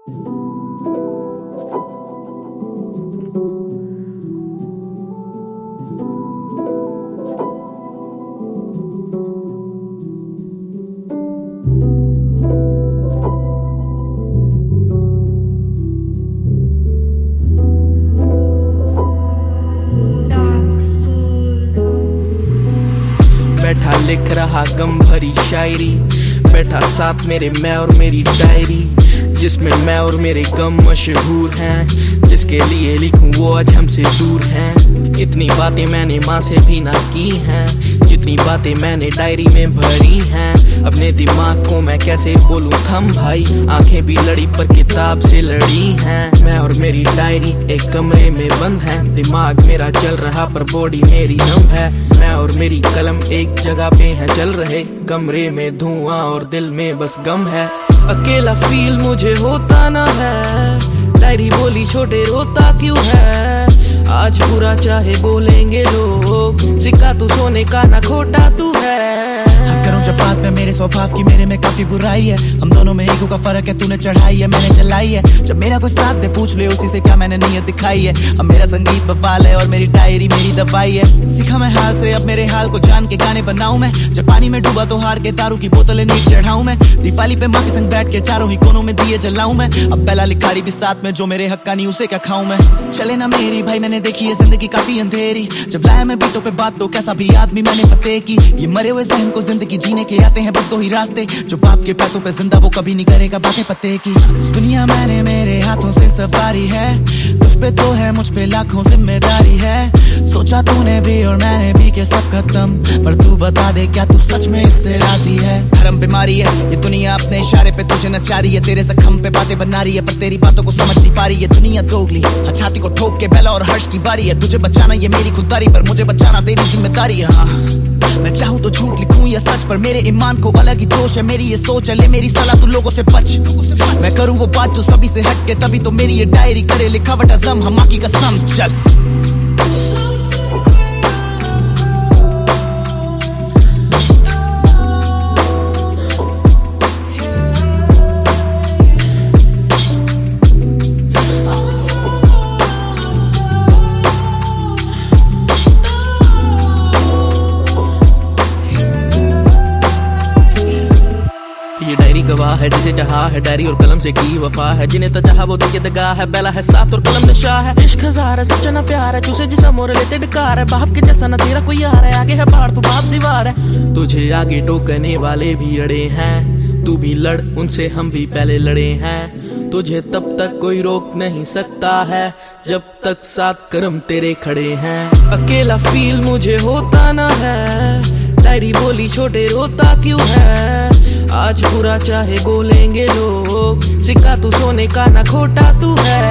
बैठा लिख रहा गम भरी शायरी, बैठा साथ मेरे मैं और मेरी डायरी, जिसमें मैं और मेरे गम मशहूर हैं, जिसके लिए लिखूं वो आज हमसे दूर हैं। इतनी बातें मैंने माँ से भी ना की हैं, जितनी बातें मैंने डायरी में भरी हैं। अपने दिमाग को मैं कैसे बोलूं थम भाई, आंखें भी लड़ी पर किताब से लड़ी हैं। मैं और मेरी डायरी एक कमरे में बंद है, दिमाग मेरा चल रहा पर बॉडी मेरी नम है। मैं और मेरी कलम एक जगह पे है चल रहे, कमरे में धुआं और दिल में बस गम है। अकेला फील मुझे होता ना है, डायरी बोली छोटे रोता क्यों है। आज बुरा चाहे बोलेंगे लोग, सिक्का तू सोने का ना खोटा तू है। करूं जब बात में मेरे स्वभाव की, मेरे में काफी बुराई है। हम दोनों में ईगो का फर्क है, तूने चढ़ाई है मैंने चलाई है। जब मेरा कोई साथ दे पूछ ले उसी से क्या मैंने नीयत दिखाई है। अब मेरा संगीत बवाल है और मेरी डायरी मेरी दवाई है। सीखा मैं हाल से अब मेरे हाल को जान के गाने बनाऊं मैं। जब पानी में डूबा तो हार के दारू की बोतलें नीट चढ़ाऊं मैं। दिवाली पे माँ के संग बैठ के चारों ही कोनों में दिए जलाऊं मैं। अब पहला लिखारी भी साथ में, जो मेरे हक्का नहीं उसे क्या खाऊं मैं। चले ना मेरी भाई मैंने देखी है जिंदगी काफी अंधेरी, जब लाया मैं बीटों पे बात तो कैसा भी आदमी मैंने फतेह की। ये मरे हुए जहन को जिंदगी जीने के आते हैं बस दो ही रास्ते, जो बाप के पैसों पे जिंदा वो कभी नहीं करेगा बातें पते की। दुनिया मैंने मेरे हाथों से सवारी है, तुझ पे तो है मुझ पे लाखों जिम्मेदारी है। सोचा तूने भी और मैंने भी के सब खत्म, पर तू बता दे क्या तू सच में इससे राजी है। धर्म बीमारी है ये दुनिया, अपने इशारे पे तुझे नचा रही है। तेरे जख्म पे बातें बना रही है पर तेरी बातों को समझ नहीं पा रही है। दुनिया दोगली छाती को ठोक के बेला और हर्ष की बारी है। तुझे बचाना ये मेरी खुददारी, पर मुझे बचाना तेरी जिम्मेदारी है। हाँ मैं चाहूँ तो झूठ लिखूं या सच, पर मेरे ईमान को अलग ही जोश है। मेरी ये सोच है, ले मेरी सलाह तू लोगों से बच। मैं करूँ वो बात जो सभी से हट के, तभी तो मेरी ये डायरी करे लिखावट अज़म हम माँ की कसम। चल गवाह है जिसे चाहा है, डायरी और कलम से की वफा है। जिन्हें तो चाहा वो देखे दगा है, बेला है साथ और कलम नशा है। इश्क हजार है सच्चा ना प्यार है, चूसे जिसा मोर लेते डकार है। बाप के जैसा ना तेरा कोई यार है, आगे है पहाड़ तो बाप दीवार है। तुझे आगे टोकने वाले भी अड़े हैं, तू भी लड़ उनसे हम भी पहले लड़े हैं। तुझे तब तक कोई रोक नहीं सकता है, जब तक सात करम तेरे खड़े हैं। अकेला फील मुझे होता ना है, डायरी बोली छोटे रोता क्यों है। आज बुरा चाहे बोलेंगे लोग, सिक्का तू सोने का ना खोटा तू है।